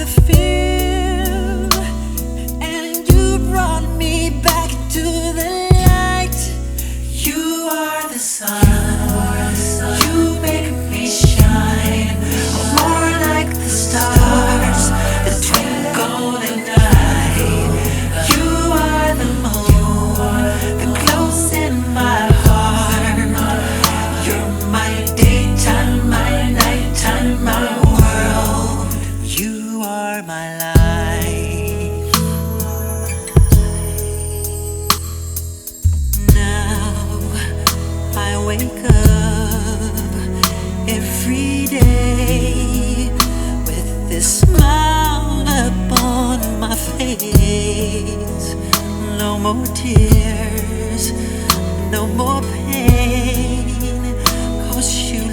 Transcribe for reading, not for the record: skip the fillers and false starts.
the fear, and you brought me back to the light. You are the sun, you make me shine more like the stars that twinkle at night. You are the moon that glows in my heart. You're my daytime, my nighttime, my world. You are my life. Now I wake up every day with this smile upon my face. No more tears, no more pain, 'cause you